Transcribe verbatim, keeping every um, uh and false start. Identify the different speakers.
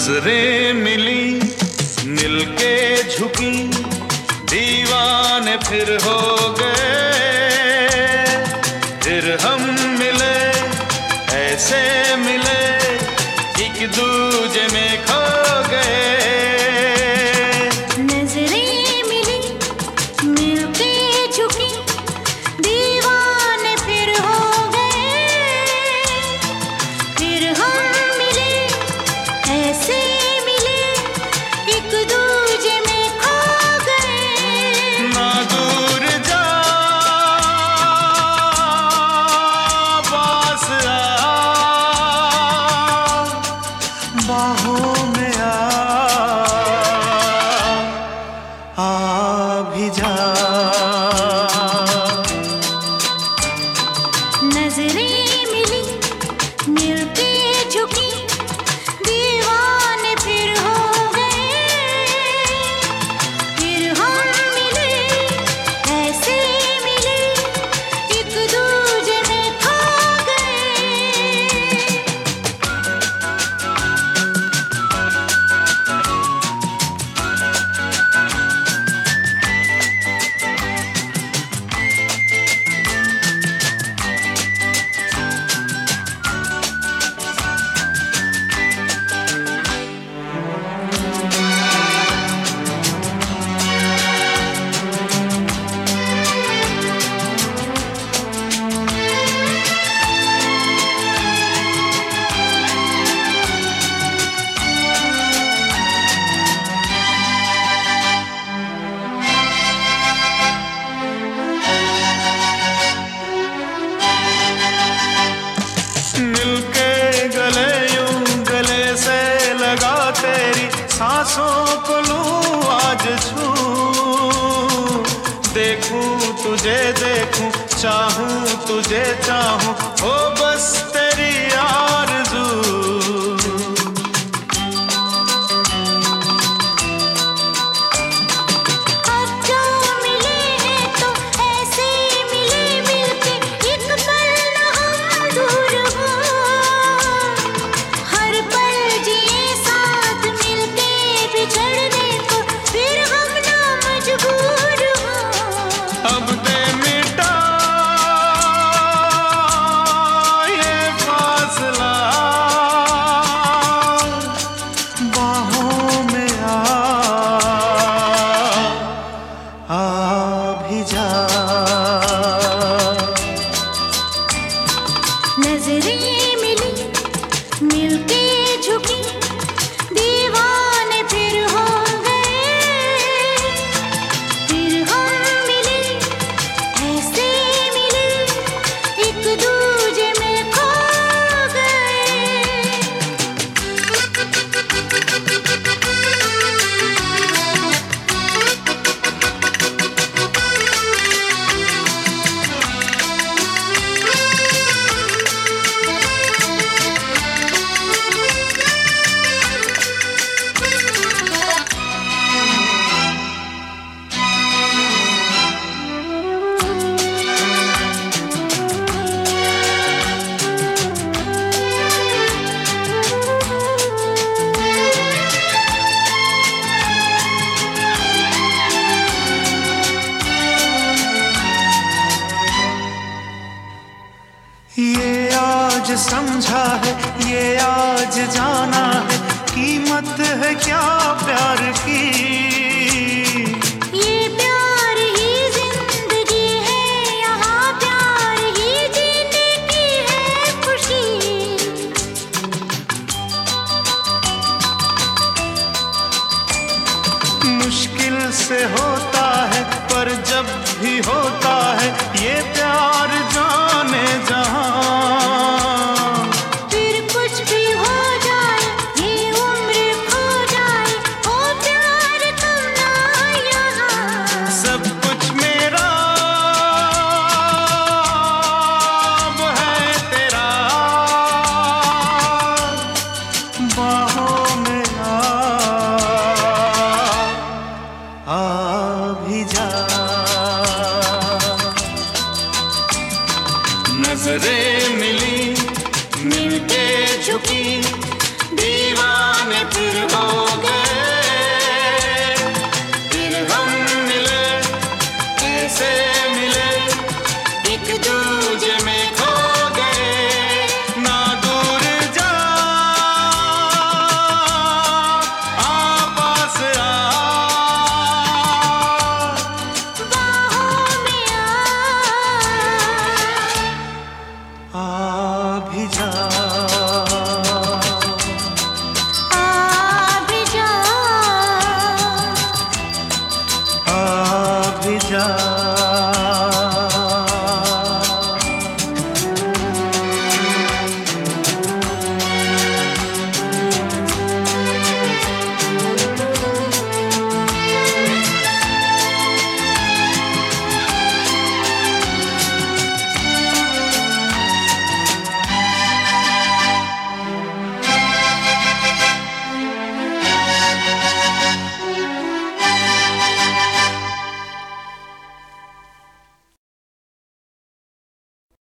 Speaker 1: नजरें मिली मिलके झुकी, दीवाने फिर हो गए। फिर हम मिले, ऐसे मिले, एक दूजे में खो गए।
Speaker 2: नजरें मिली मिलके झुकी, दीवाने फिर हो गए। फिर हम मिले, ऐसे मिले, एक दूजे में खो गए।
Speaker 1: ना दूर जा पास आ, बाहों में आ, आ भी जा।
Speaker 2: नजरें मिली मिलके झुकी, दीवाने फिर हो गए। फिर हम मिले, ऐसे मिले, एक दूजे में खो गए।
Speaker 1: मिलके गले यूं गले से लगा, तेरी सांसों को लूं आज छू। देखूं तुझे देखूं, चाहूं तुझे चाहूं, हो बस तेरी आरज़ू।
Speaker 2: अब जो मिले हैं तो ऐसे मिले, मिलके एक पल न हम दूर हो। हर पल जिए साथ मिलके, बिछड़ने को फिर हम ना मजबूर हो।
Speaker 1: अब दे मिटा ये फासला, बाहों में आ, आ भी जा।
Speaker 2: नजरें मिली मिलके झुकी, दीवाने फिर हो गए। फिर हम मिले, ऐसे मिले, एक दूजे में खो
Speaker 1: ये आज समझा है, ये आज जाना है, कीमत है क्या प्यार की।
Speaker 2: ये प्यार ही जिंदगी है, यहाँ प्यार ही जीने की है खुशी।
Speaker 1: मुश्किल से हो